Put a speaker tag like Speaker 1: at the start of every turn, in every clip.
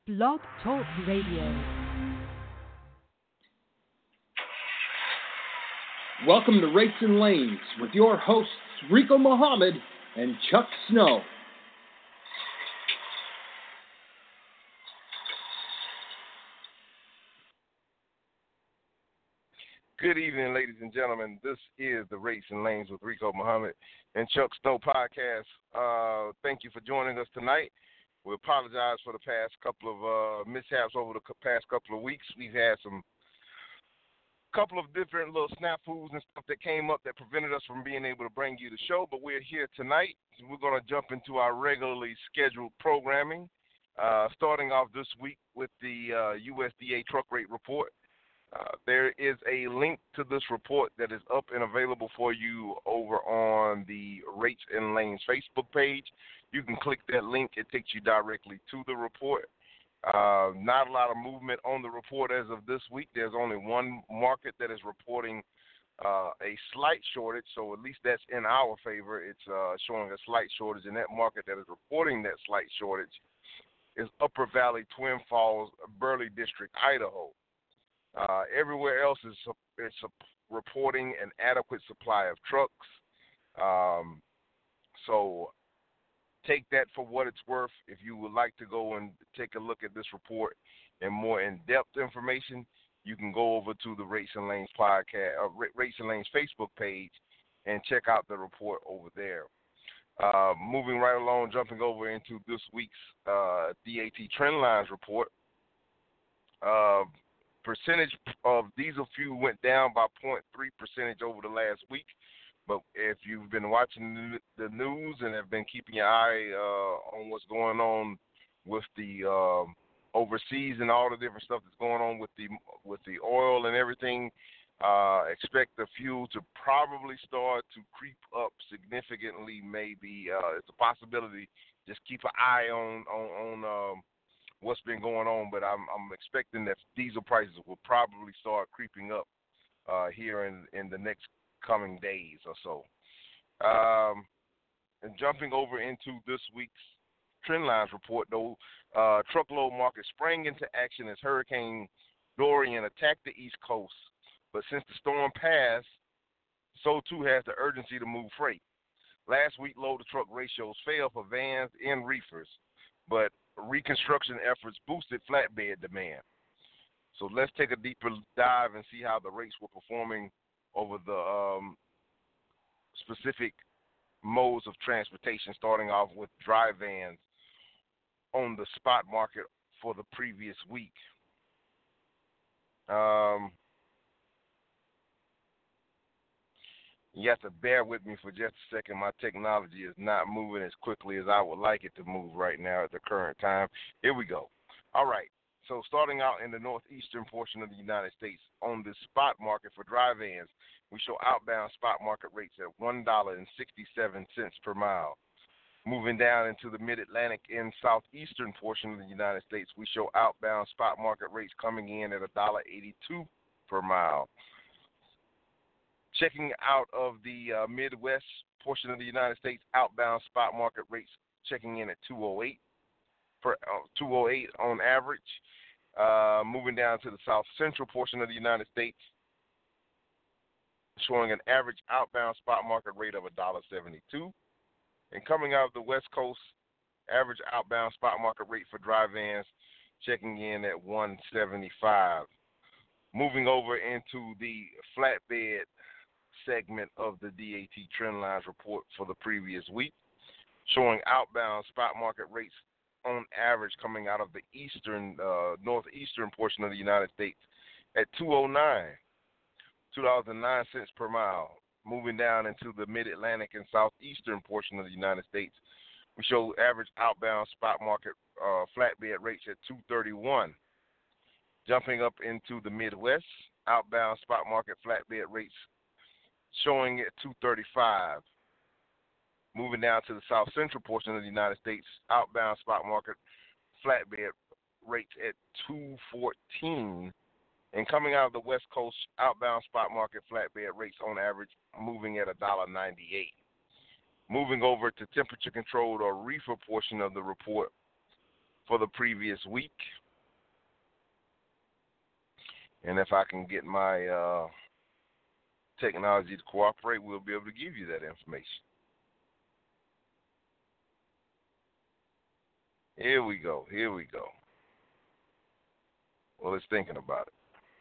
Speaker 1: Blog Talk Radio.
Speaker 2: Welcome to Racing Lanes with your hosts Rico Muhammad and Chuck Snow.
Speaker 3: Good evening, ladies and gentlemen. This is the Racing Lanes with Rico Muhammad and Chuck Snow podcast. Thank you for joining us tonight. We apologize for the past couple of mishaps over the past couple of weeks. We've had some couple of different little snafus and stuff that came up that prevented us from being able to bring you the show, but we're here tonight. We're going to jump into our regularly scheduled programming, starting off this week with the USDA truck rate report. There is a link to this report that is up and available for you over on the Rates and Lanes Facebook page. You can click that link. It takes you directly to the report. Not a lot of movement on the report as of this week. There's only one market that is reporting a slight shortage, so at least that's in our favor. It's showing a slight shortage, and that market that is reporting that slight shortage is Upper Valley, Twin Falls, Burley District, Idaho. Everywhere else is reporting an adequate supply of trucks. So take that for what it's worth. If you would like to go and take a look at this report and more in-depth information, you can go over to the Rates and Lanes podcast, Rates and Lanes Facebook page, and check out the report over there. Moving right along, jumping over into this week's DAT Trendlines report. Percentage of diesel fuel went down by 0.3% over the last week. But if you've been watching the news and have been keeping your eye on what's going on with the overseas and all the different stuff that's going on with the oil and everything, expect the fuel to probably start to creep up significantly. Maybe it's a possibility. Just keep an eye on what's been going on. But I'm expecting that diesel prices will probably start creeping up here in the next coming days or so. And jumping over into this week's Trendlines report, though, truckload market sprang into action as Hurricane Dorian attacked the East Coast. But since the storm passed, so too has the urgency to move freight. Last week, load-to-truck ratios fell for vans and reefers, but reconstruction efforts boosted flatbed demand. So let's take a deeper dive and see how the rates were performing over the specific modes of transportation, starting off with dry vans on the spot market for the previous week. You have to bear with me for just a second. My technology is not moving as quickly as I would like it to move right now at the current time. Here we go. All right. So starting out in the northeastern portion of the United States, on the spot market for dry vans, we show outbound spot market rates at $1.67 per mile. Moving down into the mid-Atlantic and southeastern portion of the United States, we show outbound spot market rates coming in at $1.82 per mile. Checking out of the Midwest portion of the United States, outbound spot market rates checking in at $2.08 on average. Moving down to the south central portion of the United States, showing an average outbound spot market rate of $1.72. And coming out of the West Coast, average outbound spot market rate for dry vans checking in at $1.75. Moving over into the flatbed segment of the DAT Trendlines report for the previous week, showing outbound spot market rates on average coming out of the northeastern portion of the United States at $2.09 per mile. Moving down into the mid-Atlantic and southeastern portion of the United States, we show average outbound spot market flatbed rates at $2.31. Jumping up into the Midwest, outbound spot market flatbed rates showing at $2.35. Moving down to the south central portion of the United States, outbound spot market flatbed rates at $2.14. And coming out of the West Coast, outbound spot market flatbed rates on average moving at $1.98. Moving over to temperature controlled or reefer portion of the report, for the previous week. And if I can get my technology to cooperate, we'll be able to give you that information. Here we go. Well, it's thinking about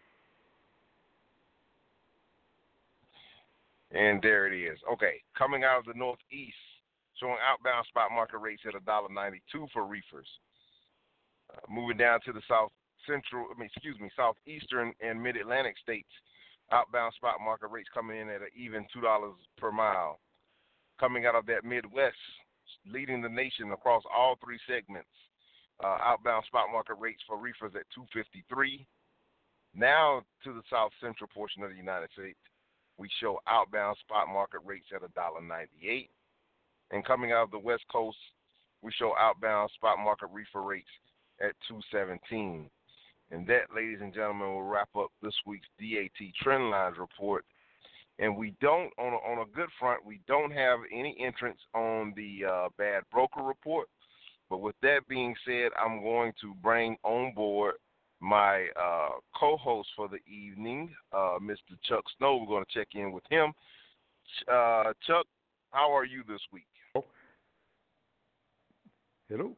Speaker 3: it. And there it is. Okay, coming out of the Northeast, showing outbound spot market rates at $1.92 for reefers. Moving down to the southeastern and mid-Atlantic states, outbound spot market rates coming in at an even $2 per mile. Coming out of that Midwest, leading the nation across all three segments, outbound spot market rates for reefers at $2.53. Now to the south central portion of the United States, we show outbound spot market rates at $1.98. And coming out of the West Coast, we show outbound spot market reefer rates at $2.17. And that, ladies and gentlemen, will wrap up this week's DAT Trendlines report. And we don't, on a good front, we don't have any entrance on the bad broker report. But with that being said, I'm going to bring on board my co-host for the evening, Mr. Chuck Snow. We're going to check in with him. Chuck, how are you this week?
Speaker 1: Hello.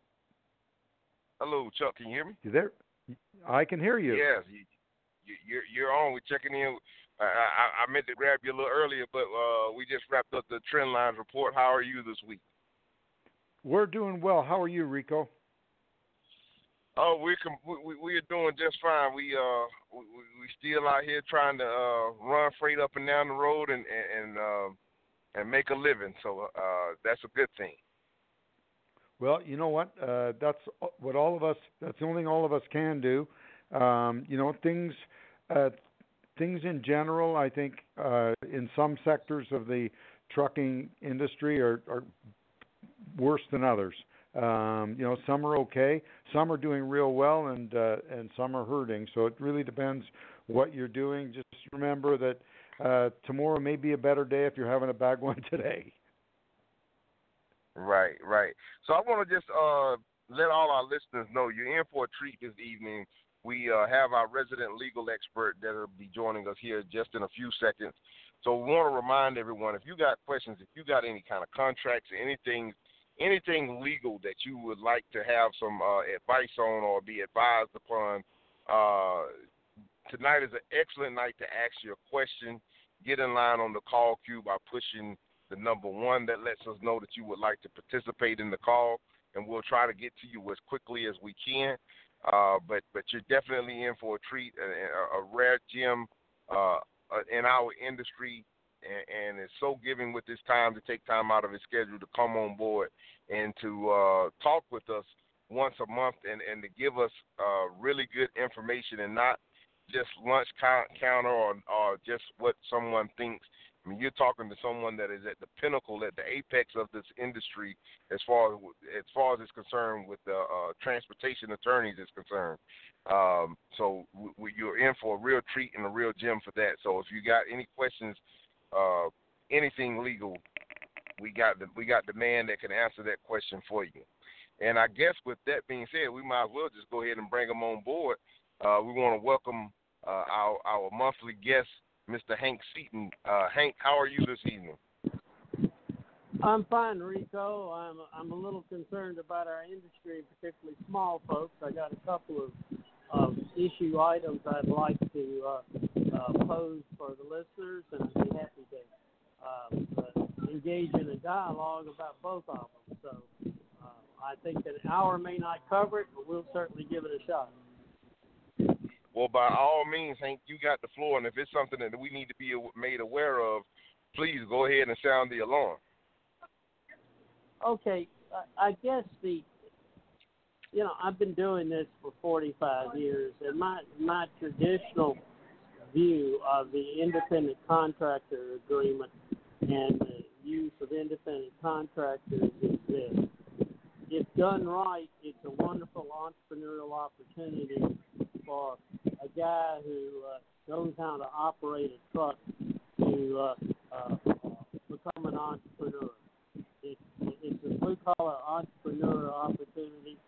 Speaker 3: Hello, Chuck. Can you hear me?
Speaker 1: You there? I can hear you.
Speaker 3: Yes, you're on. We're checking in. I meant to grab you a little earlier, but we just wrapped up the Trendlines report. How are you this week?
Speaker 1: We're doing well. How are you, Rico?
Speaker 3: Oh, we are doing just fine. We still out here trying to run freight up and down the road and make a living. So that's a good thing.
Speaker 1: Well, you know what? That's what all of us. That's the only thing all of us can do. Things in general, I think, in some sectors of the trucking industry are worse than others. Some are okay, some are doing real well, and some are hurting. So it really depends what you're doing. Just remember that tomorrow may be a better day if you're having a bad one today.
Speaker 3: Right. So I want to just let all our listeners know you're in for a treat this evening. We have our resident legal expert that will be joining us here just in a few seconds. So we want to remind everyone, if you got questions, if you got any kind of contracts, anything legal that you would like to have some advice on or be advised upon, tonight is an excellent night to ask your question. Get in line on the call queue by pushing the number 1. That lets us know that you would like to participate in the call, and we'll try to get to you as quickly as we can. But you're definitely in for a treat, a rare gem in our industry, and it's so giving with this time to take time out of his schedule to come on board and to talk with us once a month and to give us really good information and not just lunch counter or just what someone thinks. I mean, you're talking to someone that is at the pinnacle, at the apex of this industry as far as it's concerned with the transportation attorneys is concerned. So you're in for a real treat and a real gem for that. So if you got any questions, anything legal, we got the man that can answer that question for you. And I guess with that being said, we might as well just go ahead and bring him on board. We want to welcome our monthly guest, Mr. Hank Seaton. Hank, how are you this evening?
Speaker 4: I'm fine, Rico. I'm a little concerned about our industry, particularly small folks. I got a couple of issue items I'd like to pose for the listeners, and I'd be happy to engage in a dialogue about both of them. So I think that an hour may not cover it, but we'll certainly give it a shot.
Speaker 3: Well, by all means, Hank, you got the floor, and if it's something that we need to be made aware of, please go ahead and sound the alarm.
Speaker 4: Okay, I guess I've been doing this for 45 years, and my traditional view of the independent contractor agreement and the use of independent contractors is this. If done right, it's a wonderful entrepreneurial opportunity for a guy who knows how to operate a truck to become an entrepreneur. It's a blue-collar entrepreneur opportunity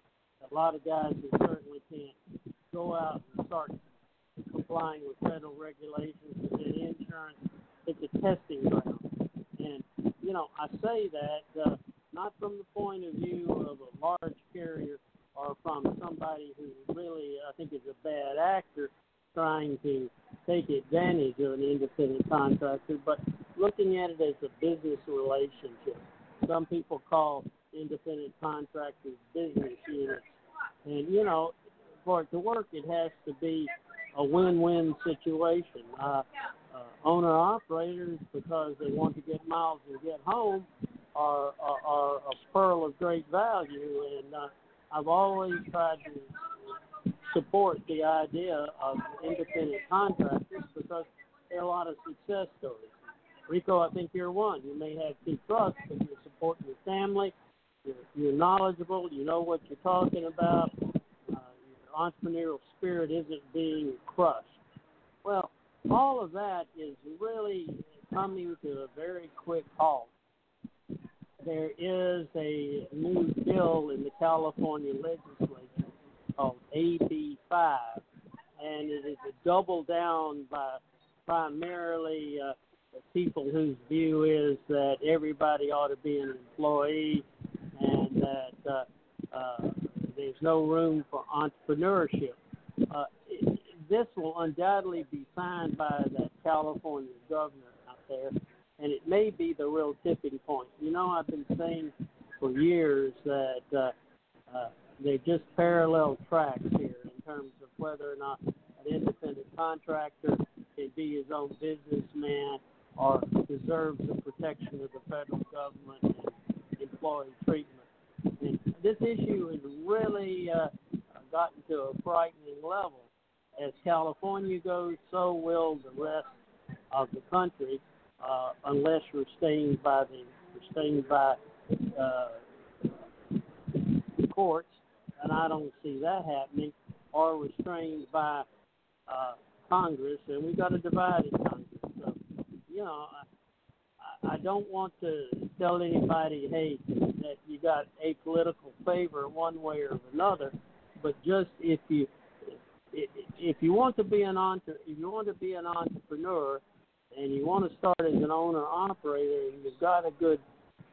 Speaker 4: A lot of guys who certainly can't go out and start complying with federal regulations and insurance. It's a testing ground. And, I say that not from the point of view of a large carrier or from somebody who really, I think, is a bad actor trying to take advantage of an independent contractor, but looking at it as a business relationship. Some people call independent contractors business units. And, for it to work, it has to be a win-win situation. Owner-operators, because they want to get miles and get home, are a pearl of great value. And I've always tried to support the idea of independent contractors because there are a lot of success stories. Rico, I think you're one. You may have two trucks, but you're supporting your family. You're knowledgeable. You know what you're talking about. Your entrepreneurial spirit isn't being crushed. Well, all of that is really coming to a very quick halt. There is a new bill in the California legislature called AB 5, and it is a double down by primarily people whose view is that everybody ought to be an employee and that there's no room for entrepreneurship. This will undoubtedly be signed by the California governor out there, and it may be the real tipping point. I've been saying for years that they're just parallel tracks here in terms of whether or not an independent contractor can be his own businessman or deserves the protection of the federal government and employee treatment. And this issue has really gotten to a frightening level. As California goes, so will the rest of the country, unless restrained by the courts, and I don't see that happening, or restrained by Congress, and we've got a divided Congress. So, I don't want to tell anybody, hey, that you got a political favor one way or another, but just if you want to be an entrepreneur and you want to start as an owner operator and you've got a good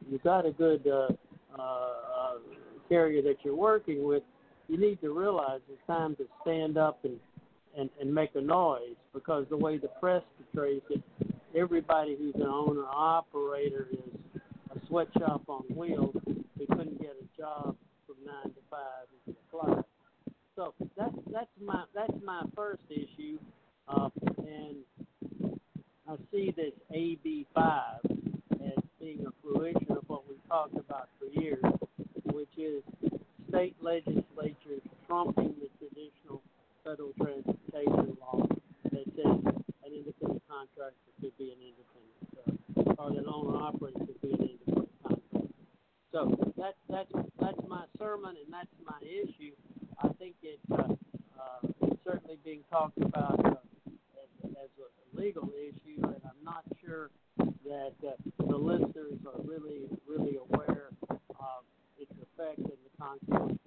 Speaker 4: carrier that you're working with, you need to realize it's time to stand up and make a noise, because the way the press portrays it, everybody who's an owner operator is a sweatshop on wheels who couldn't get a job from 9 to 5 and apply. So that's my first issue, and I see this AB 5 as being a fruition of what we've talked about for years, which is state legislatures trumping the traditional federal transportation law that says an independent contractor could be an independent, or an owner-operator could be an independent contractor. So that's my sermon, and that's my issue. I think it's certainly being talked about as a legal issue, and I'm not sure that the listeners are really aware of its effect and the consequences.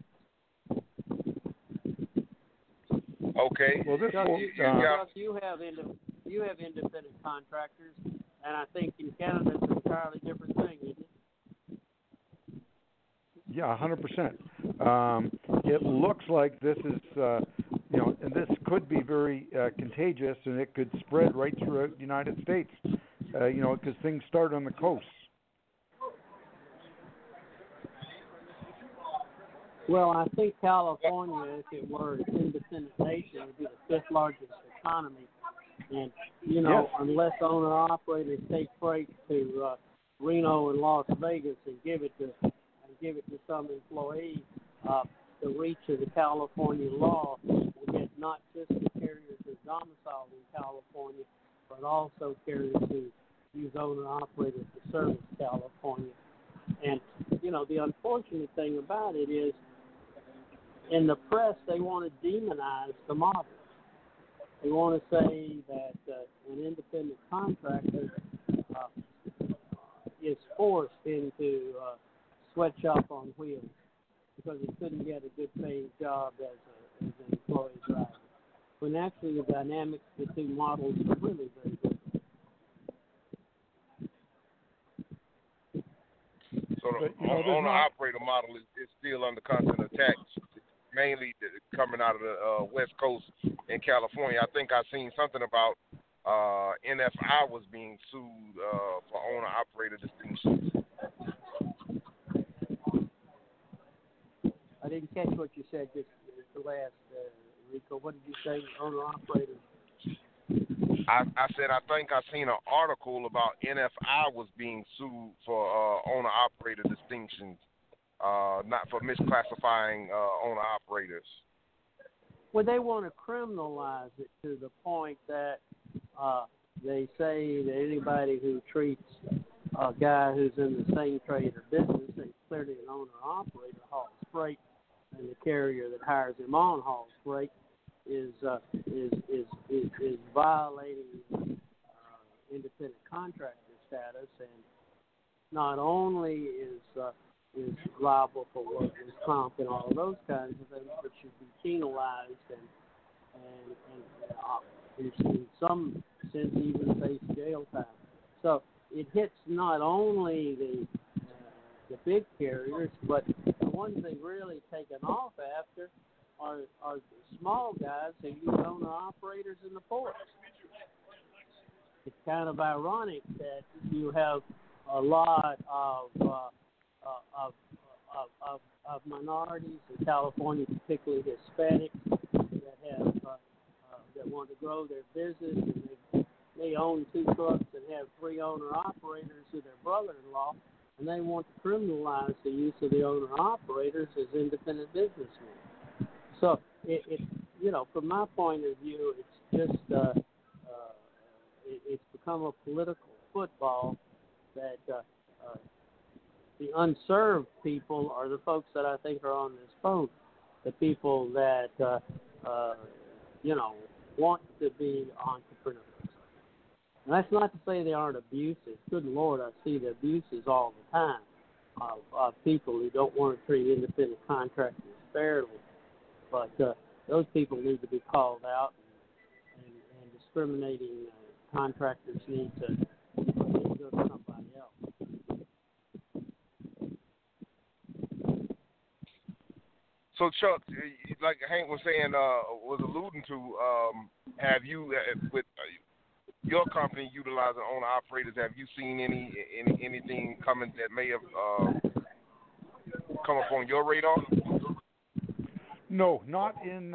Speaker 3: Okay.
Speaker 1: Well, this
Speaker 4: you have independent contractors, and I think in Canada it's an entirely different thing, isn't it?
Speaker 1: Yeah, 100%. It looks like this is, and this could be very contagious, and it could spread right throughout the United States, because things start on the coast.
Speaker 4: Well, I think California, if it were an independent nation, would be the fifth largest economy. And,
Speaker 1: Yes.
Speaker 4: Unless owner-operators take freight to Reno and Las Vegas and give it to some employee, the reach of the California law will get not just the carriers who are domiciled in California, but also carriers who use owner-operators to service California. And, the unfortunate thing about it is, in the press, they want to demonize the model. They want to say that an independent contractor is forced into sweatshop on wheels. because he couldn't get a good paying job as an employee driver. When actually the dynamics of the two models are really very different.
Speaker 3: So the owner-operator model is still under constant attack, mainly coming out of the West Coast in California. I think I seen something about NFI was being sued for owner-operator distinctions.
Speaker 4: I didn't catch what you said just the last, Rico. What did you say, owner-operator?
Speaker 3: I said I think I seen an article about NFI was being sued for owner-operator distinctions, not for misclassifying owner-operators.
Speaker 4: Well, they want to criminalize it to the point that they say that anybody who treats a guy who's in the same trade or business, they clearly an owner-operator hauls freight, and the carrier that hires him on hauls freight, is violating independent contractor status, and not only is liable for workers' comp and all of those kinds of things, but should be penalized and in some sense even face jail time. So it hits not only the big carriers, but the ones they've really taken off after are the small guys who use owner-operators in the ports. It's kind of ironic that you have a lot of minorities in California, particularly Hispanics, that want to grow their business, and they own 2 trucks and have 3 owner-operators who are their brother-in-law, and they want to criminalize the use of the owner-operators as independent businessmen. So, it from my point of view, it's just it's become a political football that the unserved people are the folks that I think are on this phone, the people that want to be entrepreneurs. And that's not to say they aren't abusive. Good Lord, I see the abuses all the time of people who don't want to treat independent contractors fairly. But those people need to be called out, and discriminating contractors need to go to somebody else.
Speaker 3: So, Chuck, like Hank was saying, was alluding to, have you, with your company utilizing owner-operators, have you seen anything coming that may have come up on your radar?
Speaker 1: No, not in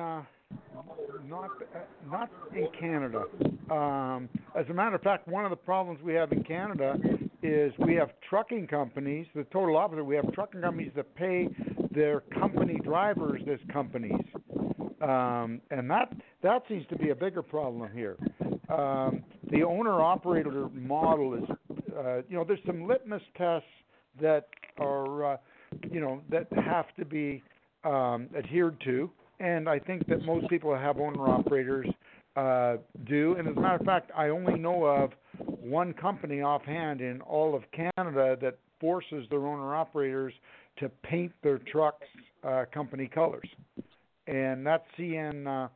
Speaker 1: Canada. As a matter of fact, one of the problems we have in Canada is we have trucking companies. The total opposite. We have trucking companies that pay their company drivers as companies, and that seems to be a bigger problem here. The owner-operator model is, there's some litmus tests that are, that have to be adhered to, and I think that most people that have owner-operators do. And as a matter of fact, I only know of one company offhand in all of Canada that forces their owner-operators to paint their trucks company colors, and that's CN.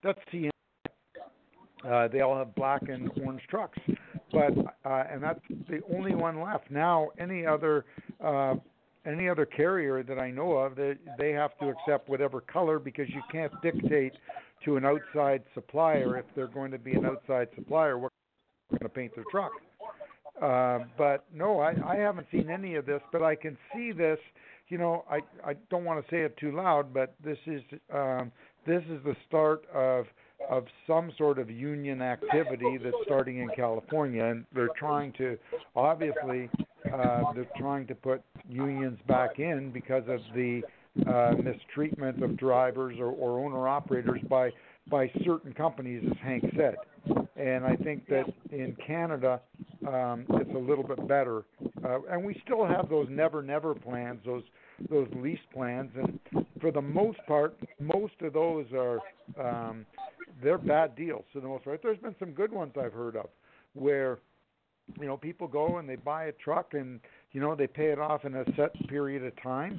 Speaker 1: They all have black and orange trucks, but and that's the only one left. Now, any other carrier that I know of, they have to accept whatever color, because you can't dictate to an outside supplier, if they're going to be an outside supplier, what they're going to paint their truck. But no, I haven't seen any of this, but I can see this. I don't want to say it too loud, but this is the start of some sort of union activity that's starting in California, and they're trying to, obviously, put unions back in because of the mistreatment of drivers or owner-operators by certain companies, as Hank said. And I think that in Canada, it's a little bit better. And we still have those never plans, those lease plans, and for the most part, most of those are they're bad deals for the most part. There's been some good ones I've heard of where people go and they buy a truck and they pay it off in a set period of time,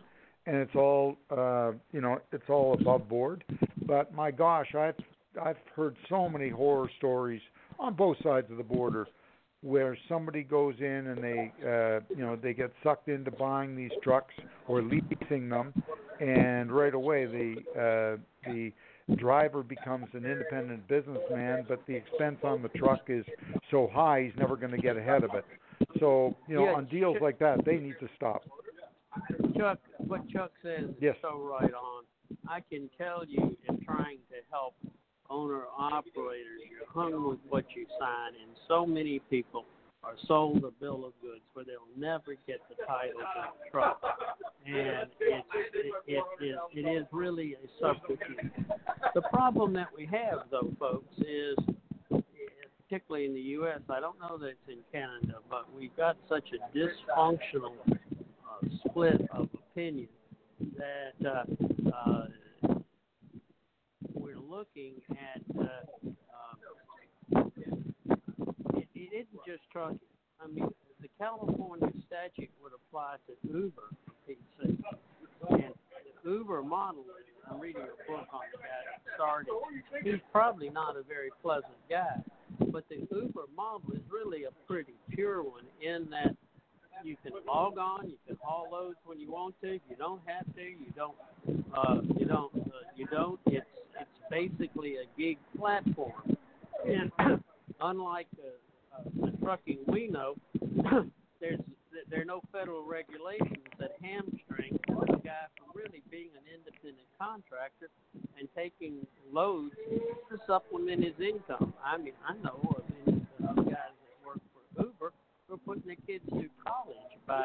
Speaker 1: and it's all it's all above board. But my gosh, I've heard so many horror stories on both sides of the border where somebody goes in and they get sucked into buying these trucks or leasing them, and right away the driver becomes an independent businessman, but the expense on the truck is so high he's never going to get ahead of it. So on deals like that, they need to stop.
Speaker 4: Chuck, what Chuck says is so right on. I can tell you, in trying to help owner-operators, you're hung with what you sign, and so many people are sold a bill of goods where they'll never get the title to the truck. And it is really a subterfuge. The problem that we have, though, folks, is, particularly in the U.S., I don't know that it's in Canada, but we've got such a dysfunctional split of opinion that we're looking at it isn't just trucking. I mean, the California statute would apply to Uber, he'd say. And the Uber model, I'm reading a book on the guy that started. He's probably not a very pleasant guy, but the Uber model is really a pretty pure one in that you can log on, you can haul loads when you want to. You don't have to. You don't. It's basically a gig platform. And unlike the trucking we know, there are no federal regulations that hamstring the guy from really being an independent contractor and taking loads to supplement his income. I mean, I know of guys that work for Uber who are putting their kids through college by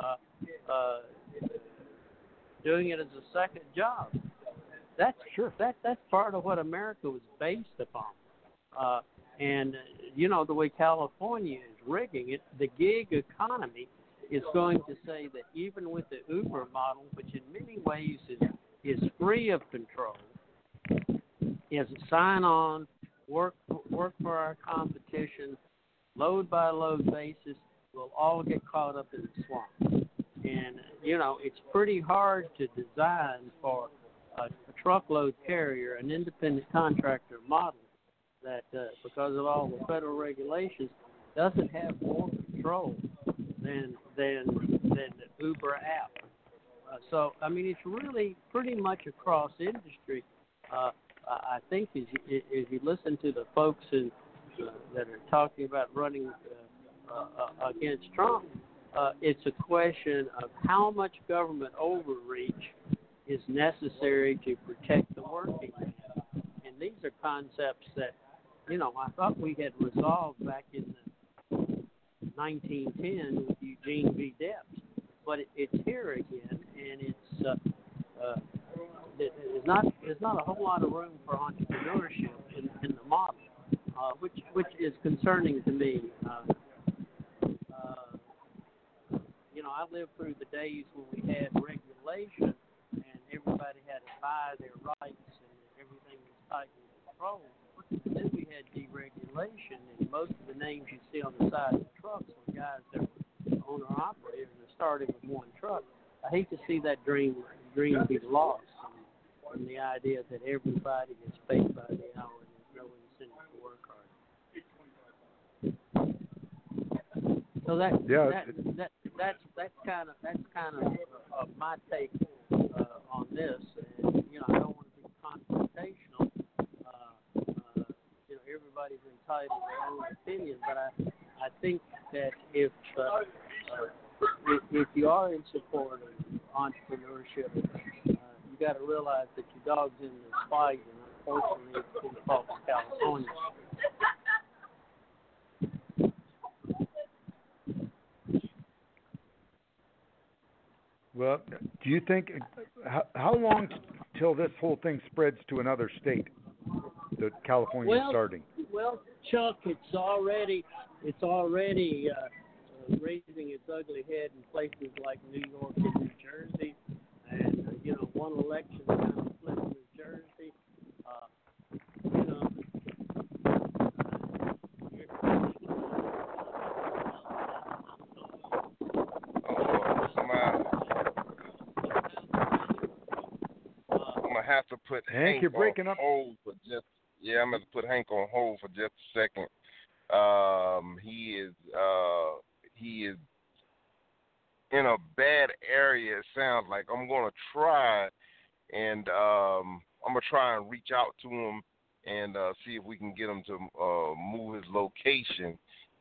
Speaker 4: doing it as a second job. That's sure. That's part of what America was based upon. And the way California is rigging it, the gig economy is going to say that even with the Uber model, which in many ways is free of control, is a sign-on, work for our competition, load by load basis, we'll all get caught up in the swamp. And it's pretty hard to design for a truckload carrier, an independent contractor model that, because of all the federal regulations, doesn't have more control than the Uber app. So I mean, it's really pretty much across industry. I think as you listen to the folks that are talking about running against Trump, it's a question of how much government overreach is necessary to protect the working man. And these are concepts that, I thought we had resolved back in the 1910 with Eugene V. Debs, but it's here again, and there's not a whole lot of room for entrepreneurship in the model, which is concerning to me. I lived through the days when we had regulation and everybody had to buy their rights and everything was tightly controlled. And then we had deregulation, and most of the names you see on the side of the trucks were guys that were owner-operators that started with one truck. I hate to see that dream be lost, and the idea that everybody is paid by the hour and there's no incentive to work hard. So that's kind of my take on this. And I don't want to be confrontational. Everybody's entitled to their own opinion, but I think that if you are in support of entrepreneurship, you got to realize that your dog's in this fight, and unfortunately, it's in the fault of California.
Speaker 1: Well, do you think how long till this whole thing spreads to another state that California is starting?
Speaker 4: Well, Chuck, it's already raising its ugly head in places like New York and New Jersey, and one election kind of split New Jersey.
Speaker 3: put
Speaker 1: Hank, you're breaking
Speaker 3: on
Speaker 1: up.
Speaker 3: hold for just. Yeah, I'm going to put Hank on hold for just a second. He is in a bad area. It sounds like I'm going to try and reach out to him and see if we can get him to move his location.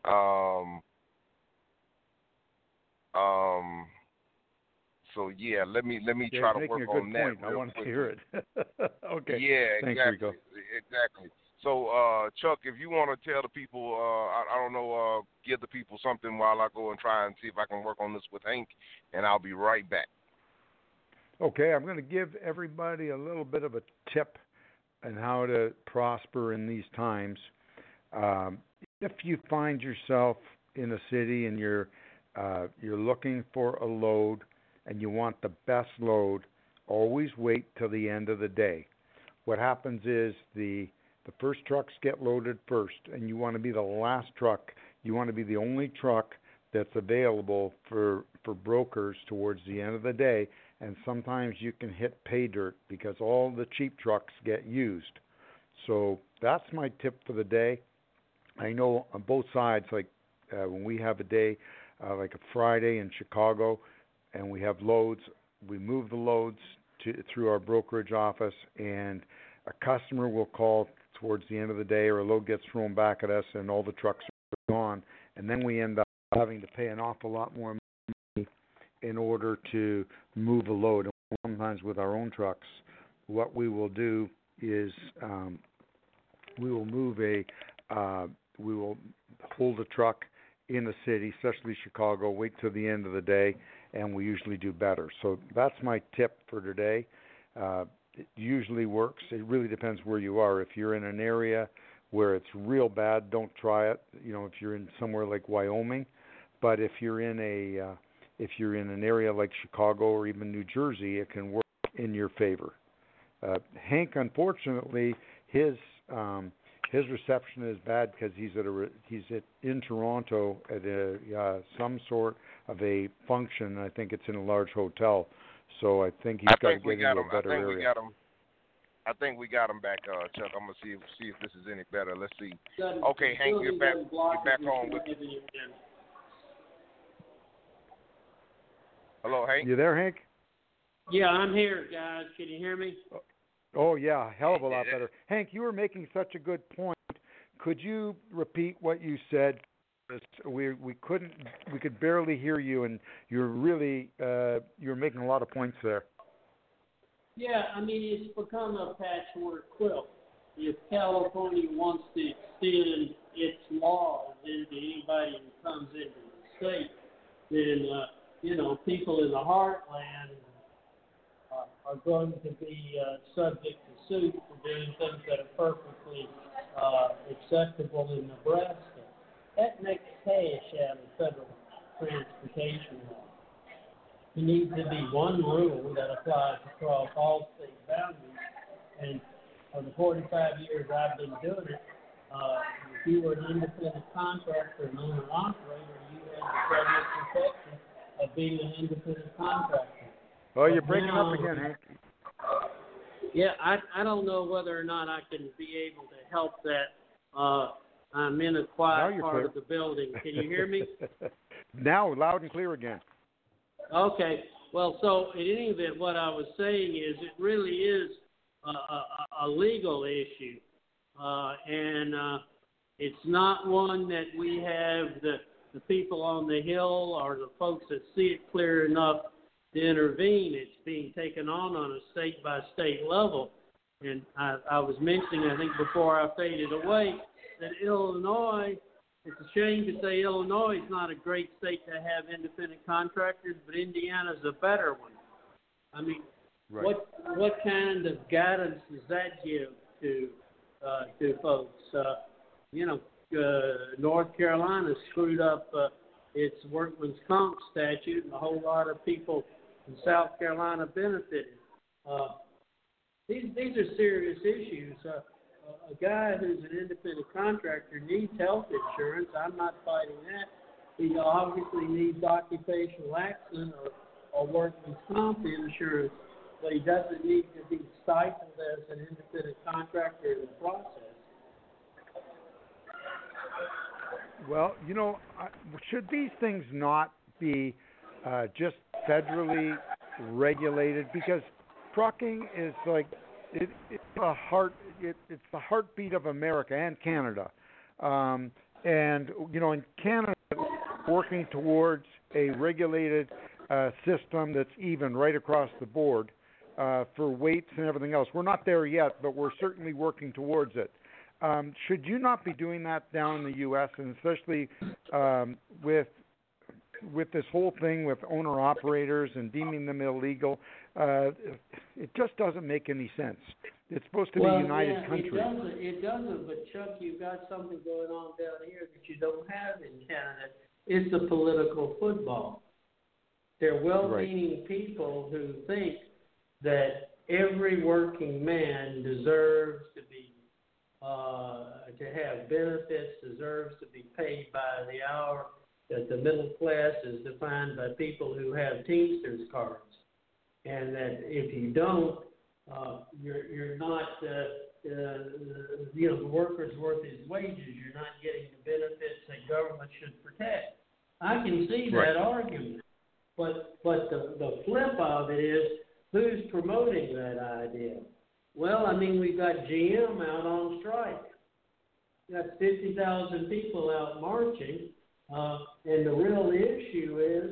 Speaker 3: So yeah, let me try to work on that.
Speaker 1: I want to hear it. Okay.
Speaker 3: Yeah,
Speaker 1: Thanks,
Speaker 3: exactly.
Speaker 1: Rico.
Speaker 3: Exactly. So, Chuck, if you want to tell the people, I don't know, give the people something while I go and try and see if I can work on this with Hank, and I'll be right back.
Speaker 1: Okay, I'm going to give everybody a little bit of a tip on how to prosper in these times. If you find yourself in a city and you're looking for a load and you want the best load, always wait till the end of the day. What happens is the first trucks get loaded first, and you want to be the last truck. You want to be the only truck that's available for brokers towards the end of the day, and sometimes you can hit pay dirt because all the cheap trucks get used. So that's my tip for the day. I know on both sides, like when we have a day like a Friday in Chicago and we have loads, we move the loads through our brokerage office, and a customer will call towards the end of the day, or a load gets thrown back at us and all the trucks are gone, and then we end up having to pay an awful lot more money in order to move a load. And sometimes with our own trucks, what we will do is we will hold a truck in the city, especially Chicago, wait till the end of the day, and we usually do better. So that's my tip for today. It usually works. It really depends where you are. If you're in an area where it's real bad, don't try it. You know, if you're in somewhere like Wyoming, but if you're in an area like Chicago or even New Jersey, it can work in your favor. Hank, unfortunately, his reception is bad because he's in Toronto at some sort of a function. I think it's in a large hotel. So I think he's got to get into a better area.
Speaker 3: I think we got him back, Chuck. I'm gonna see if this is any better. Let's see. Okay, Hank, you're back on with me. Hello, Hank.
Speaker 1: You there, Hank?
Speaker 4: Yeah, I'm here, guys. Can you hear me?
Speaker 1: Oh yeah, hell of a lot better. Hank, you were making such a good point. Could you repeat what you said? We could barely hear you, and you're making a lot of points there.
Speaker 4: Yeah, I mean, it's become a patchwork quilt. If California wants to extend its laws into anybody who comes into the state, then people in the heartland are going to be subject to suit for doing things that are perfectly acceptable in Nebraska. That makes cash out of federal transportation law. There needs to be one rule that applies across all state boundaries. And for the 45 years I've been doing it, if you were an independent contractor and owner-operator, you had the federal protection of being an independent contractor.
Speaker 1: Oh, you're breaking up again, Hank.
Speaker 4: Yeah, I don't know whether or not I can be able to help that. I'm in a quiet part of the building. Can you hear me?
Speaker 1: Now, loud and clear again.
Speaker 4: Okay. Well, so in any event, what I was saying is it really is a legal issue, and it's not one that we have the people on the Hill or the folks that see it clear enough to intervene. It's being taken on a state-by-state level. And I was mentioning, I think before I faded away, that Illinois, it's a shame to say Illinois is not a great state to have independent contractors, but Indiana's a better one. I mean, right. What kind of guidance does that give to folks? North Carolina screwed up its workman's comp statute, and a whole lot of people in South Carolina benefited. These are serious issues. A guy who's an independent contractor needs health insurance. I'm not fighting that. He obviously needs occupational accident or workman's comp insurance. but he doesn't need to be stifled as an independent contractor in the process.
Speaker 1: Well, should these things not be just federally regulated? Because trucking is like it's the heartbeat of America and Canada. And in Canada, working towards a regulated system that's even right across the board for weights and everything else. We're not there yet, but we're certainly working towards it. Should you not be doing that down in the U.S., and especially with this whole thing with owner-operators and deeming them illegal? It just doesn't make any sense. It's supposed to be united country.
Speaker 4: It doesn't, but Chuck, you've got something going on down here that you don't have in Canada. It's a political football. They're well-meaning people who think that every working man deserves to be to have benefits, deserves to be paid by the hour, that the middle class is defined by people who have Teamsters cards, and that if you don't, you're not, the worker's worth his wages. You're not getting the benefits that government should protect. I can see that argument, but the flip of it is, who's promoting that idea? Well, I mean, we've got GM out on strike. We've got 50,000 people out marching, and the real issue is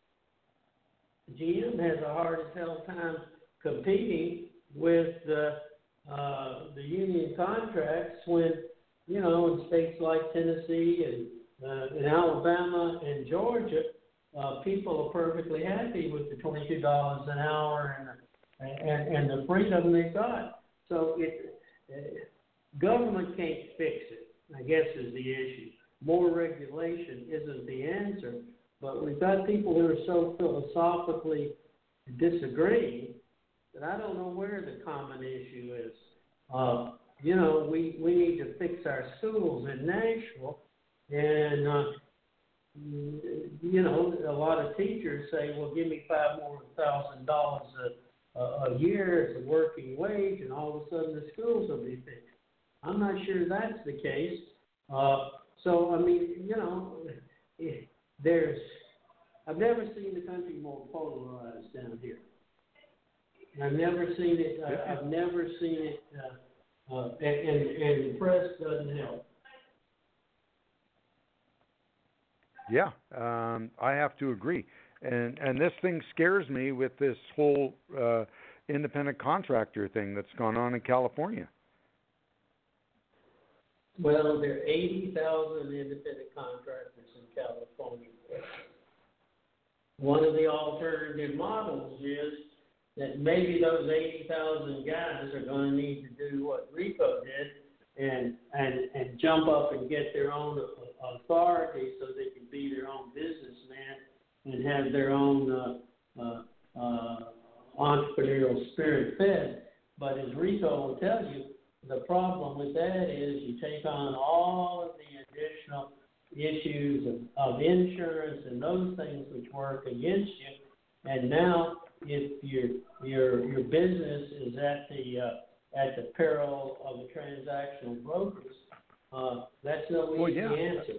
Speaker 4: GM has a hard as hell time competing with the union contracts when, in states like Tennessee and in Alabama and Georgia, people are perfectly happy with the $22 an hour and the freedom they got. So government can't fix it, I guess, is the issue. More regulation isn't the answer, but we've got people who are so philosophically disagreeing that I don't know where the common issue is. We need to fix our schools in Nashville, and a lot of teachers say, well, give me $5,000 more a year as a working wage, and all of a sudden the schools will be fixed. I'm not sure that's the case. So, I mean, I've never seen the country more polarized down here. I've never seen it. I've never seen it, and the press doesn't help.
Speaker 1: Yeah, I have to agree. And this thing scares me with this whole independent contractor thing that's gone on in California.
Speaker 4: Well, there are 80,000 independent contractors in California. One of the alternative models is that maybe those 80,000 guys are going to need to do what Rico did and jump up and get their own authority so they can be their own businessman and have their own entrepreneurial spirit fed. But as Rico will tell you, the problem with that is you take on all of the additional issues of insurance and those things which work against you. And now, if your business is at the peril of the transactional brokers, that's no easy answer.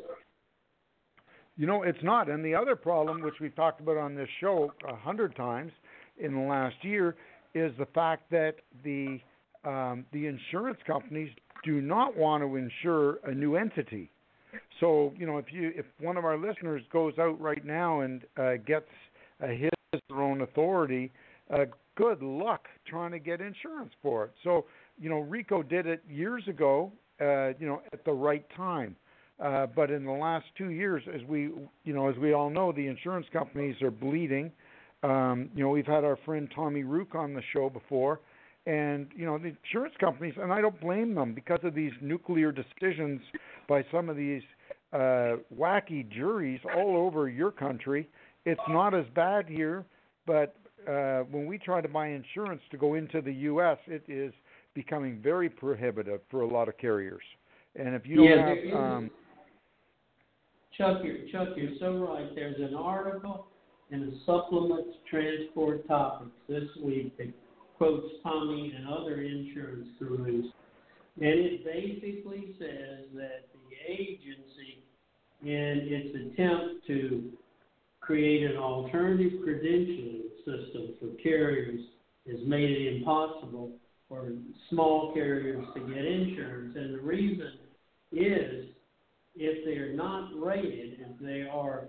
Speaker 1: It's not. And the other problem, which we've talked about on this show 100 times in the last year, is the fact that the insurance companies do not want to insure a new entity. So, if one of our listeners goes out right now and gets their own authority, good luck trying to get insurance for it. So, Rico did it years ago, at the right time. But in the last 2 years, as we all know, the insurance companies are bleeding. We've had our friend Tommy Rook on the show before, and the insurance companies, and I don't blame them because of these nuclear decisions by some of these wacky juries all over your country. It's not as bad here, but when we try to buy insurance to go into the U.S., it is becoming very prohibitive for a lot of carriers. And if you don't have...
Speaker 4: Chuck, you're so right. There's an article in the supplement to Transport Topics this week quotes Tommy and other insurance gurus, and it basically says that the agency, in its attempt to create an alternative credentialing system for carriers, has made it impossible for small carriers to get insurance. And the reason is, if they're not rated, if they are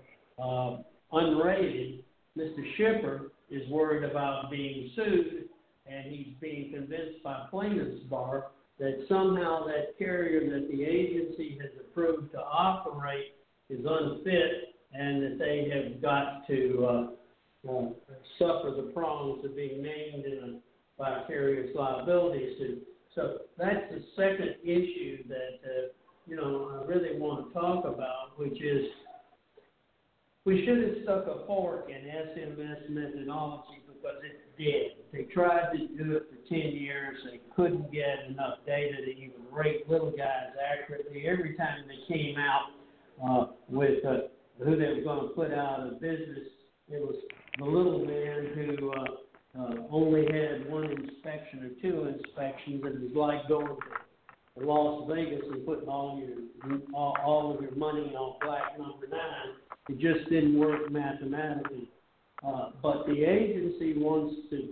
Speaker 4: unrated, Mr. Shipper is worried about being sued, and he's being convinced by plaintiff's bar that somehow that carrier that the agency has approved to operate is unfit, and that they have got to suffer the prongs of being named in a vicarious liability suit. So that's the second issue that I really want to talk about, which is we should have stuck a fork in SMS methodology because it's dead. They tried to do it for 10 years. They couldn't get enough data to even rate little guys accurately. Every time they came out with who they were going to put out of business, it was the little man who only had one inspection or two inspections, and it was like going to Las Vegas and putting all of your money on black number 9. It just didn't work mathematically. But the agency wants to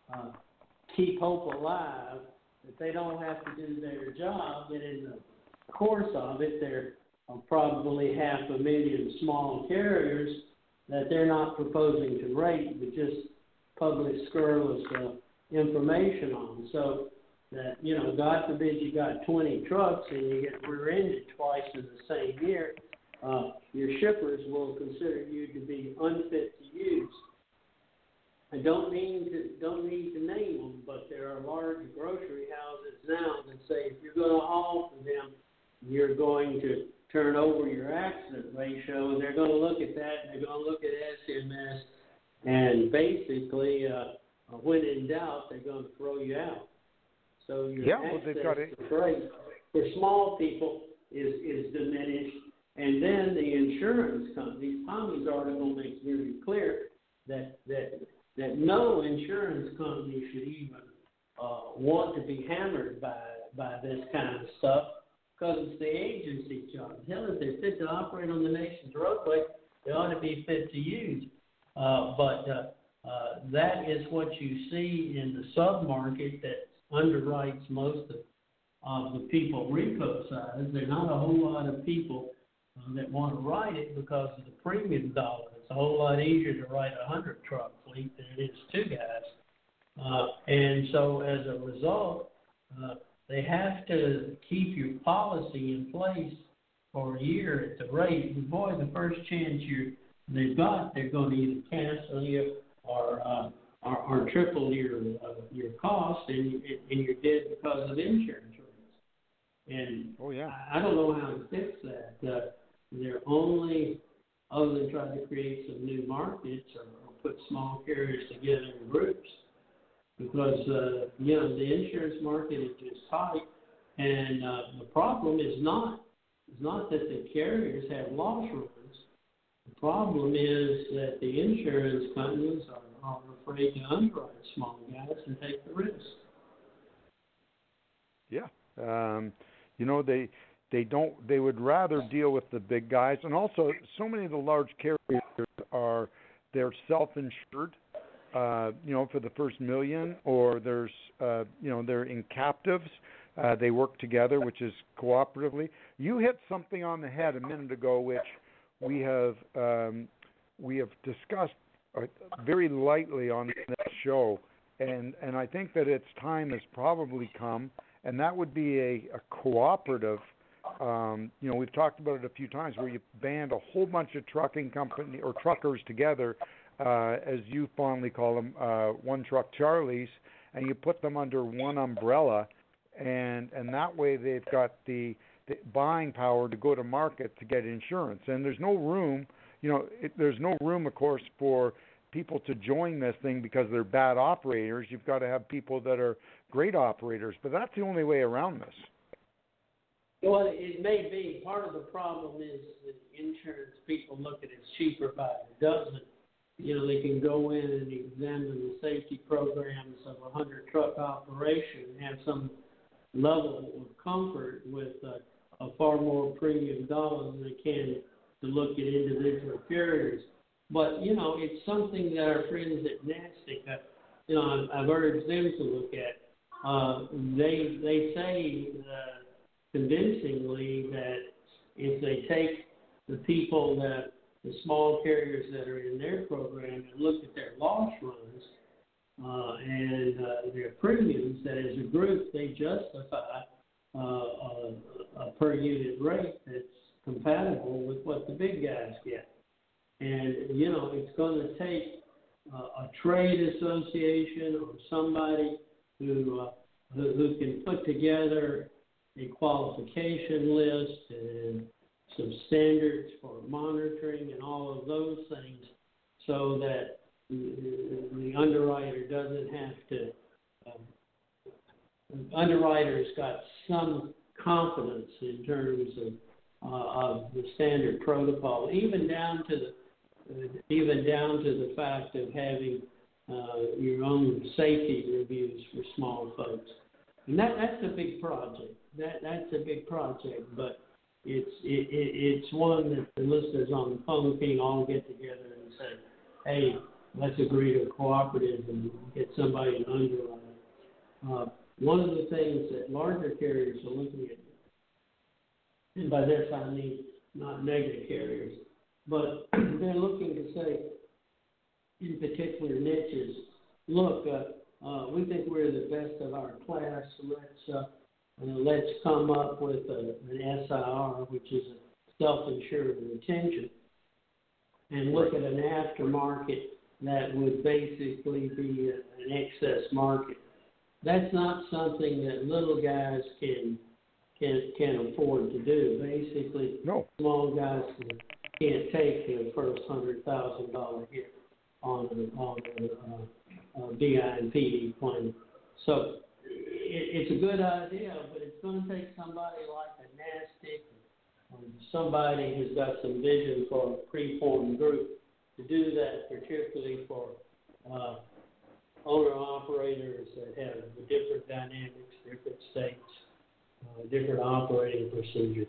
Speaker 4: keep hope alive that they don't have to do their job, and in the course of it, there are probably 500,000 small carriers that they're not proposing to rate, but just publish scurrilous information on. So that, God forbid you got 20 trucks and you get rear-ended twice in the same year, your shippers will consider you to be unfit to use. I don't need to name them, but there are large grocery houses now that say if you're going to haul for them, you're going to turn over your accident ratio, and they're going to look at that, and they're going to look at SMS, and basically, when in doubt, they're going to throw you out. So your access to freight for small people is diminished. And then the insurance companies, Tommy's article makes very clear that no insurance company should even want to be hammered by this kind of stuff, because it's the agency's job. Hell, if they're fit to operate on the nation's roadway, they ought to be fit to use. But that is what you see in the sub-market that underwrites most of the people repo size. There are not a whole lot of people that want to write it because of the premium dollar. It's a whole lot easier to write a 100-truck fleet than it is 2 guys. And so as a result, they have to keep your policy in place for a year at the rate. And boy, the first chance they've got, they're going to either cancel you or triple your cost, and you're dead because of insurance rates. And I don't know how to fix that. They're only, other than trying to create some new markets or put small carriers together in groups, because the insurance market is just tight, and the problem is not that the carriers have loss rules. The problem is that the insurance companies are afraid to underwrite small guys and take the risk.
Speaker 1: Yeah, they would rather deal with the big guys, and also so many of the large carriers they're self-insured. For the first million, or they're in captives. They work together, which is cooperatively. You hit something on the head a minute ago, which we have discussed very lightly on this show, and I think that its time has probably come, and that would be a cooperative. We've talked about it a few times, where you band a whole bunch of trucking company or truckers together, as you fondly call them, one truck Charlies, and you put them under one umbrella, and that way they've got the buying power to go to market to get insurance. And there's no room, there's no room, of course, for people to join this thing because they're bad operators. You've got to have people that are great operators, but that's the only way around this.
Speaker 4: Well, it may be. Part of the problem is that insurance people look at it cheaper by the dozen they can go in and examine the safety programs of a 100-truck operation and have some level of comfort with a far more premium dollar than they can to look at individual carriers. But, it's something that our friends at NASTC, I've urged them to look at. They say convincingly that if they take the small carriers that are in their program and look at their loss runs and their premiums, that as a group they justify a per unit rate that's compatible with what the big guys get. And, it's going to take a trade association or somebody who can put together a qualification list and some standards for monitoring and all of those things, so that the underwriter doesn't have to. Underwriters got some confidence in terms of the standard protocol, even down to the fact of having your own safety reviews for small folks. And that's a big project. That's a big project, but it's one that the listeners on the phone can all get together and say, hey, let's agree to a cooperative and get somebody to underwrite. One of the things that larger carriers are looking at, and by this I mean not mega carriers, but they're looking to say, in particular niches, look, we think we're the best of our class. Let's come up with an SIR, which is a self-insured retention, and look at an aftermarket that would basically be an excess market. That's not something that little guys can afford to do. Basically, no. Small guys can't take the first $100,000 hit on a BI and PD claim. So it's a good idea, but it's going to take somebody like a NASTC, somebody who's got some vision for a preformed group to do that, particularly for owner-operators that have different dynamics, different states, different operating procedures.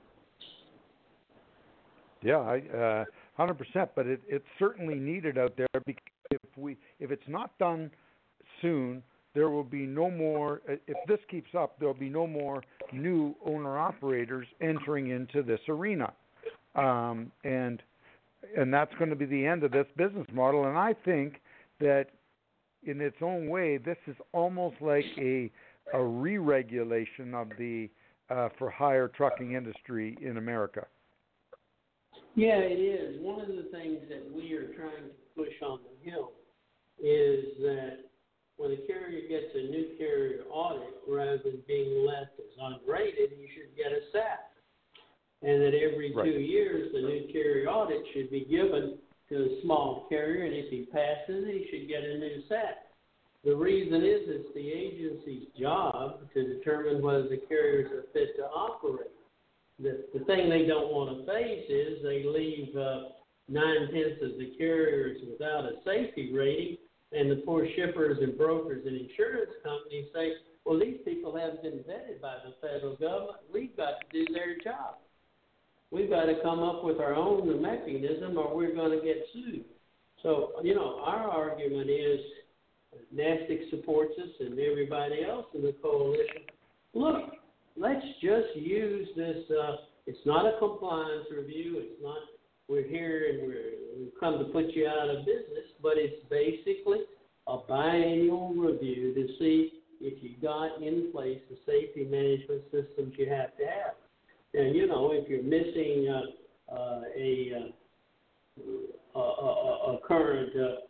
Speaker 1: Yeah, 100%. But it's certainly needed out there, because if it's not done soon, there will be no more. If this keeps up, there will be no more new owner-operators entering into this arena, and that's going to be the end of this business model. And I think that, in its own way, this is almost like a re-regulation of the for hire trucking industry in America.
Speaker 4: Yeah, it is. One of the things that we are trying to push on the Hill is that when a carrier gets a new carrier audit, rather than being left as unrated, you should get a SAT. And that every 2 years, the new carrier audit should be given to a small carrier, and if he passes, he should get a new SAT. The reason is it's the agency's job to determine whether the carriers are fit to operate. The thing they don't want to face is they leave 9/10 of the carriers without a safety rating, and the poor shippers and brokers and insurance companies say, well, these people haven't been vetted by the federal government. We've got to do their job. We've got to come up with our own mechanism, or we're going to get sued. So, our argument is, NASTC supports us and everybody else in the coalition. Look, let's just use this. It's not a compliance review. It's not, we're here and we've come to put you out of business, but it's basically a biannual review to see if you got in place the safety management systems you have to have. And, if you're missing a current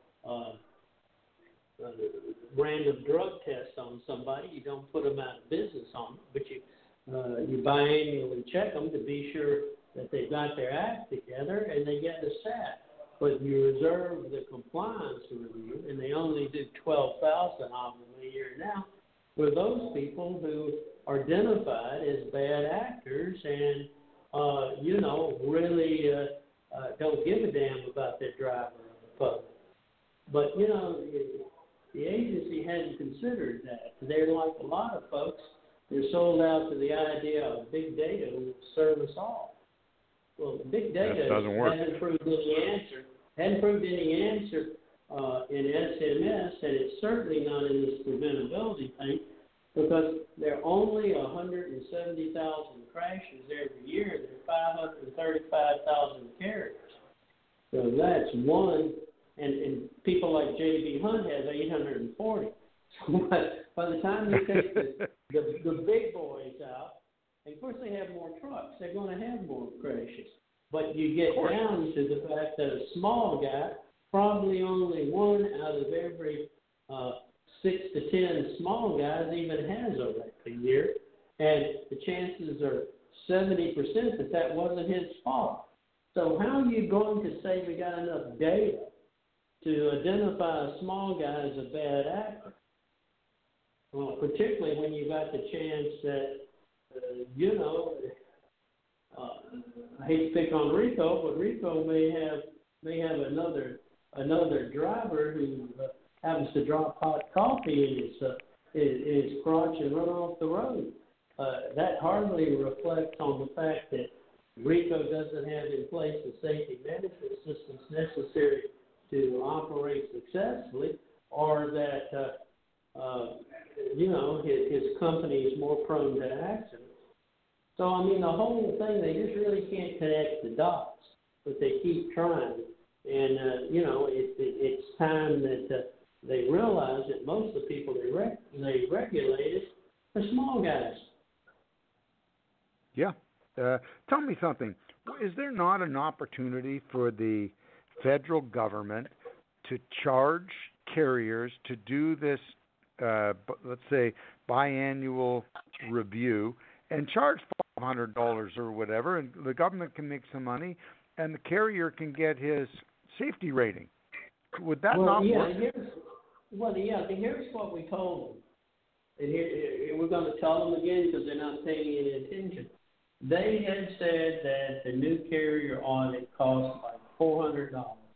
Speaker 4: random drug test on somebody, you don't put them out of business on them, but you biannually check them to be sure that they've got their act together and they get a SAT. But you reserve the compliance review, and they only do 12,000 of them a year now, for those people who are identified as bad actors and, really don't give a damn about their driver or the public. But, you know, the agency hadn't considered that. They're like a lot of folks. They're sold out to the idea of big data will serve us all. Well, big data
Speaker 1: doesn't work.
Speaker 4: hasn't proved any answer. In SMS, and it's certainly not in this preventability thing, because there are only 170,000 crashes every year. There are 535,000 carriers. So that's one, and people like J.B. Hunt has 840. So by the time you take the big boys out, and of course they have more trucks, they're going to have more crashes. But you get down to the fact that a small guy, probably only one out of every 6 to 10 small guys even has a wreck a year, and the chances are 70% that wasn't his fault. So how are you going to say we got enough data to identify a small guy as a bad actor? Well, particularly when you got the chance that, I hate to pick on Rico, but Rico may have another driver who happens to drop hot coffee in his crotch and run off the road. That hardly reflects on the fact that Rico doesn't have in place the safety management systems necessary to operate successfully, or that his company is more prone to accidents. So, I mean, the whole thing, they just really can't connect the dots, but they keep trying. And, it's time that they realize that most of the people they regulated are small guys.
Speaker 1: Yeah. Tell me something. Is there not an opportunity for the federal government to charge carriers to do this, let's say, biannual review and charge $500 or whatever, and the government can make some money, and the carrier can get his safety rating? Would that not work?
Speaker 4: Here's what we told them. And we're going to tell them again because they're not paying any attention. They had said that the new carrier audit costs like $400.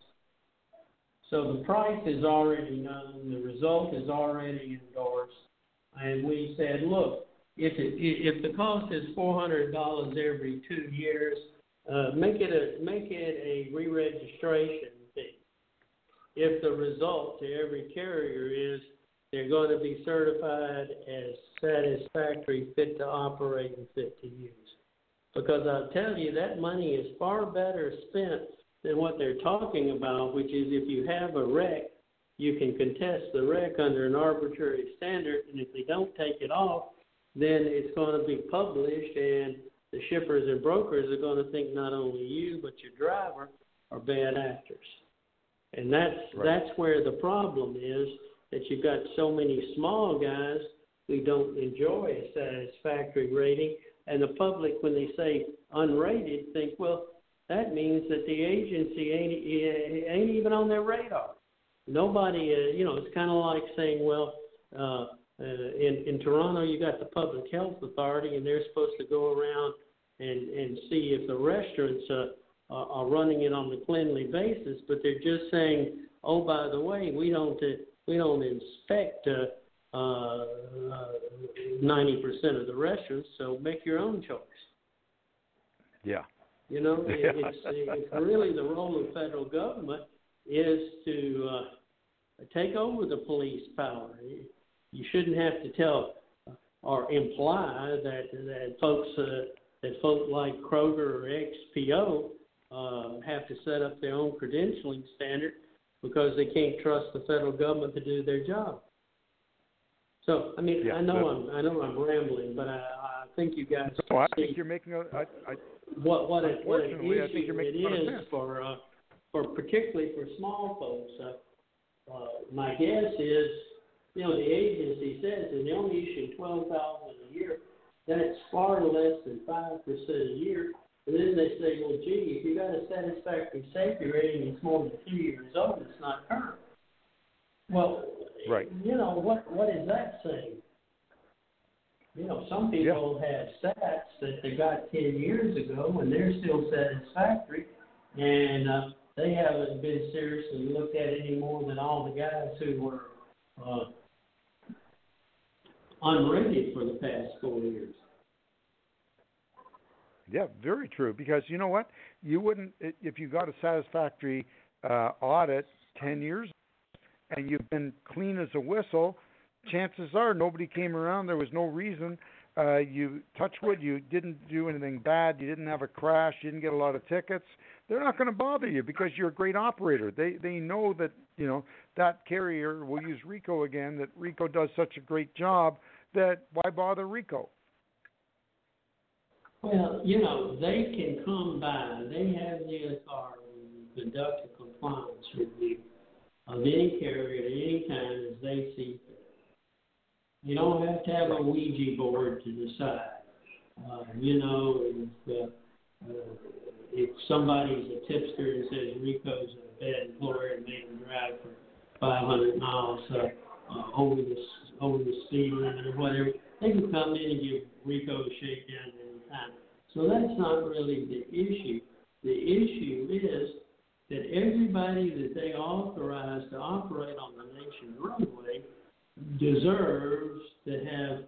Speaker 4: So the price is already known, the result is already endorsed, and we said, look, if the cost is $400 every 2 years, make it a re-registration fee. If the result to every carrier is they're going to be certified as satisfactory, fit to operate, and fit to use. Because I'll tell you, that money is far better spent than what they're talking about, which is if you have a wreck, you can contest the wreck under an arbitrary standard, and if they don't take it off, then it's going to be published, and the shippers and brokers are going to think not only you but your driver are bad actors. And that's where the problem is, that you've got so many small guys who don't enjoy a satisfactory rating, and the public, when they say unrated, think, well, that means that the agency ain't even on their radar. Nobody, it's kind of like saying, well, in Toronto, you got the Public Health Authority, and they're supposed to go around and see if the restaurants are running it on a cleanly basis, but they're just saying, oh, by the way, we don't inspect 90% of the restaurants, so make your own choice.
Speaker 1: Yeah.
Speaker 4: It's really the role of federal government is to take over the police power. You shouldn't have to tell or imply that folks like Kroger or XPO have to set up their own credentialing standard because they can't trust the federal government to do their job. So, I mean, I know I'm rambling, but I think you guys.
Speaker 1: No, I think you're making
Speaker 4: what an issue
Speaker 1: I think you're making
Speaker 4: it is for particularly for small folks. My guess is, the agency says that they only issue 12,000 a year. That's far less than 5% a year. And then they say, well, gee, if you got a satisfactory safety rating that's more than 2 years old, it's not current. Well,
Speaker 1: right.
Speaker 4: What is that saying? Some people have stats that they got 10 years ago and they're still satisfactory, and they haven't been seriously looked at any more than all the guys who were unrated for the past 4 years.
Speaker 1: Yeah, very true. Because you know what? You wouldn't, if you got a satisfactory audit 10 years and you've been clean as a whistle, chances are nobody came around. There was no reason. You touch wood, you didn't do anything bad. You didn't have a crash. You didn't get a lot of tickets. They're not going to bother you because you're a great operator. They know that, you know, that carrier, we'll use Rico again, that Rico does such a great job that why bother Rico?
Speaker 4: Well, you know, they can come by. They have the authority to conduct a compliance review of any carrier at any time as they see fit. You don't have to have a Ouija board to decide. You know, if somebody's a tipster and says Rico's a bad employer and made him drive for 500 miles over the speed limit or whatever, they can come in and give Rico a shakedown at any time. So that's not really the issue. The issue is that everybody that they authorize to operate on the nation's runway deserves to have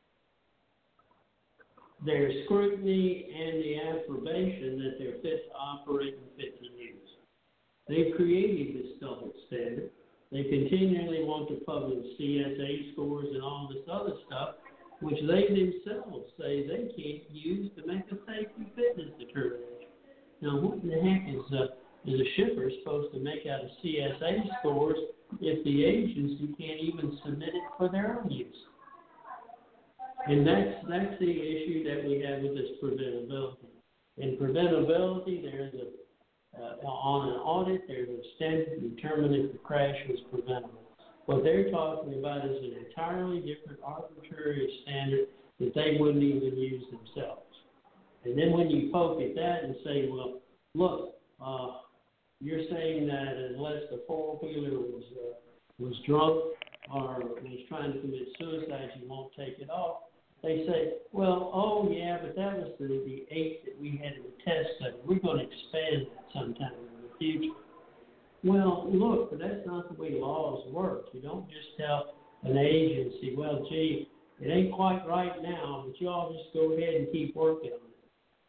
Speaker 4: their scrutiny and the affirmation that they're fit to operate and fit to use. They've created this double standard. They continually want to publish CSA scores and all this other stuff, which they themselves say they can't use to make a safety fitness determination. Now, what in the heck is a shipper supposed to make out of CSA scores if the agency can't even submit it for their own use? And that's the issue that we have with this preventability. In preventability, there's on an audit, there's a standard to determine if the crash was preventable. What they're talking about is an entirely different arbitrary standard that they wouldn't even use themselves. And then when you poke at that and say, well, look, you're saying that unless the four-wheeler was drunk or was trying to commit suicide, you won't take it off. They say, well, oh, yeah, but that was the 8 that we had in the test study. We're going to expand that sometime in the future. Well, look, but that's not the way laws work. You don't just tell an agency, well, gee, it ain't quite right now, but you all just go ahead and keep working on it.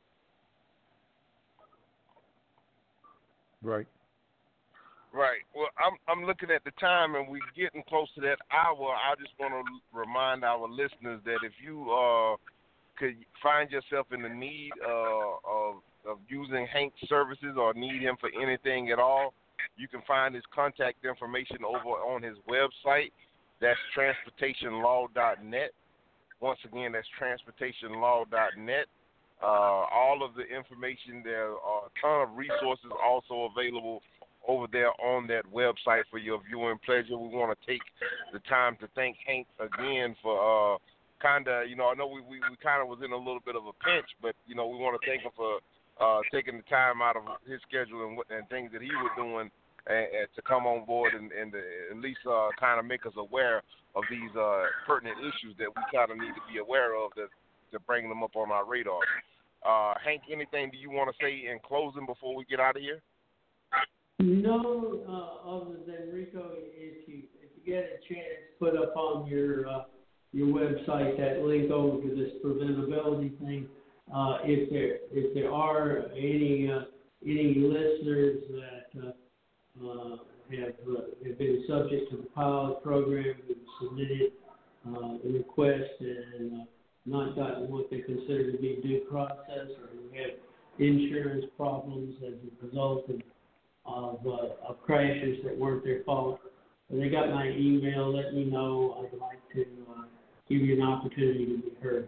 Speaker 1: Right.
Speaker 3: Right. Well, I'm looking at the time, and we're getting close to that hour. I just want to remind our listeners that if you could find yourself in the need of using Hank's services or need him for anything at all, you can find his contact information over on his website. That's transportationlaw.net. Once again, that's transportationlaw.net. All of the information, there are a ton of resources also available over there on that website for your viewing pleasure. We want to take the time to thank Hank again for I know we kind of was in a little bit of a pinch, but, you know, we want to thank him for taking the time out of his schedule and things that he was doing to come on board and at least kind of make us aware of these pertinent issues that we kind of need to be aware of to bring them up on our radar. Hank, anything do you want to say in closing before we get out of here?
Speaker 4: No, other than Rico, if you get a chance, put up on your website that link over to this preventability thing. If there are any listeners that have been subject to the pilot program, who submitted a request and not gotten what they consider to be due process, or who have insurance problems as a result of crashes that weren't their fault. And they got my email. Let me know. I'd like to give you an opportunity to be heard.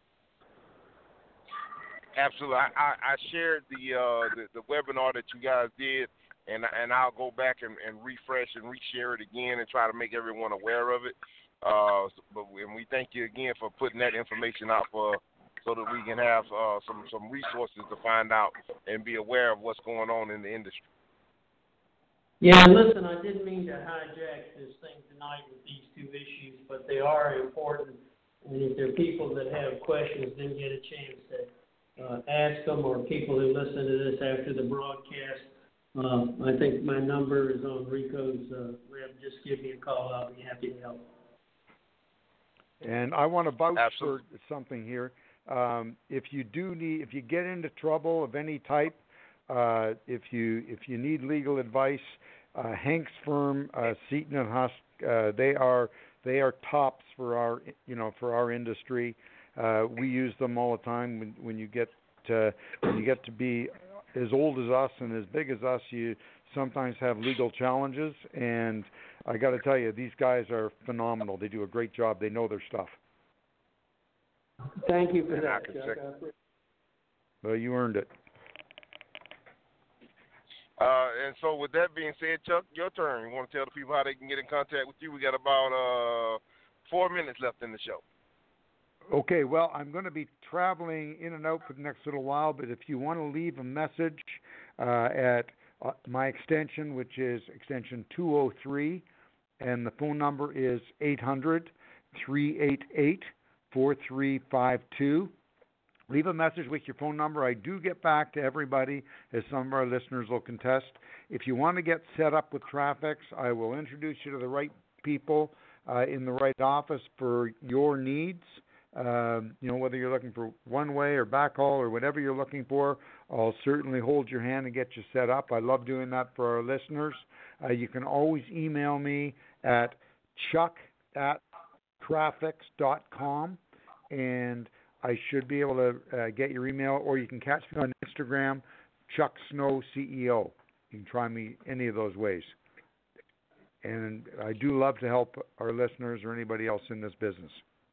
Speaker 3: Absolutely. I shared the webinar that you guys did, and I'll go back and refresh and reshare it again and try to make everyone aware of it. And we thank you again for putting that information out so that we can have some resources to find out and be aware of what's going on in the industry.
Speaker 4: Yeah, listen, I didn't mean to hijack this thing tonight with these two issues, but they are important. And if there are people that have questions, then get a chance to ask them, or people who listen to this after the broadcast, I think my number is on Rico's web. Just give me a call. I'll be happy to help.
Speaker 1: And I want to vouch
Speaker 3: Absolutely.
Speaker 1: for something here. If you get into trouble of any type, if you need legal advice, Hank's firm, Seaton and Husk, they are tops for our industry. We use them all the time. When you get to be as old as us and as big as us, you sometimes have legal challenges, and I got to tell you, these guys are phenomenal. They do a great job. They know their stuff.
Speaker 4: Thank you for that, Chuck.
Speaker 1: Well, you earned it.
Speaker 3: And so with that being said, Chuck, your turn. You want to tell the people how they can get in contact with you? We got about 4 minutes left in the show.
Speaker 1: Okay, well, I'm going to be traveling in and out for the next little while, but if you want to leave a message at my extension, which is extension 203, and the phone number is 800-388-4352. Leave a message with your phone number. I do get back to everybody, as some of our listeners will contest. If you want to get set up with Trafix, I will introduce you to the right people in the right office for your needs. Whether you're looking for one-way or backhaul or whatever you're looking for, I'll certainly hold your hand and get you set up. I love doing that for our listeners. You can always email me at chuck@trafix.com, and I should be able to get your email, or you can catch me on Instagram, Chuck Snow CEO. You can try me any of those ways. And I do love to help our listeners or anybody else in this business.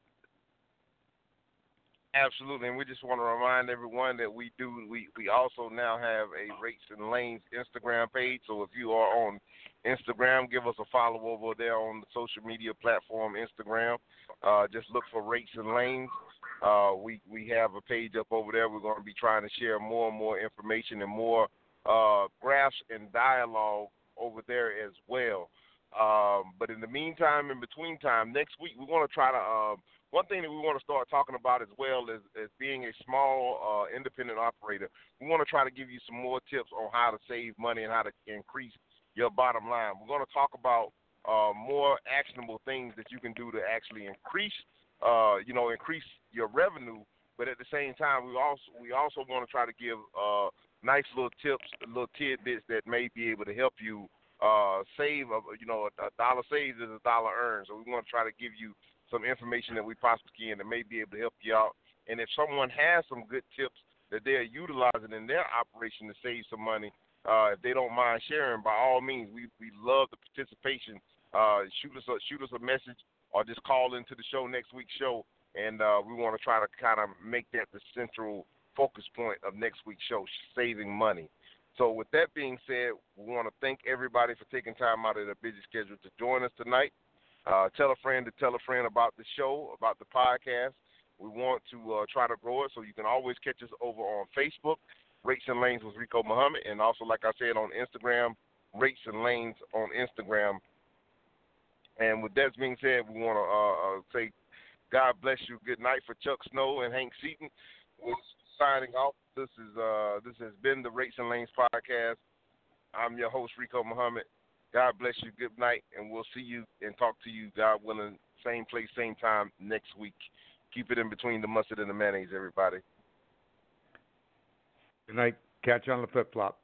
Speaker 3: Absolutely, and we just want to remind everyone that we also now have a Rates and Lanes Instagram page. So if you are on Instagram, give us a follow over there on the social media platform Instagram. Just look for Rates and Lanes. We have a page up over there. We're going to be trying to share more and more information and more graphs and dialogue over there as well. But in the meantime, in between time, next week we want to try to one thing that we want to start talking about as well as being a small independent operator. We want to try to give you some more tips on how to save money and how to increase your bottom line. We're going to talk about more actionable things that you can do to actually increase your revenue. But at the same time, we also want to try to give nice little tips, little tidbits that may be able to help you save. A dollar saved is a dollar earned. So we want to try to give you some information that we possibly can that may be able to help you out. And if someone has some good tips that they're utilizing in their operation to save some money, if they don't mind sharing, by all means, we love the participation. Shoot us a message or just call into the show, next week's show, and we want to try to kind of make that the central focus point of next week's show, saving money. So with that being said, we want to thank everybody for taking time out of their busy schedule to join us tonight. Tell a friend to tell a friend about the show, about the podcast. We want to try to grow it, so you can always catch us over on Facebook, Rates and Lanes with Rico Muhammad, and also, like I said, on Instagram, Rates and Lanes on Instagram. And with that being said, we want to say God bless you. Good night for Chuck Snow and Hank Seaton. We're signing off. This has been the Rates and Lanes podcast. I'm your host, Rico Muhammad. God bless you. Good night, and we'll see you and talk to you, God willing, same place, same time next week. Keep it in between the mustard and the mayonnaise, everybody.
Speaker 1: Good night. Catch you on the flip-flop.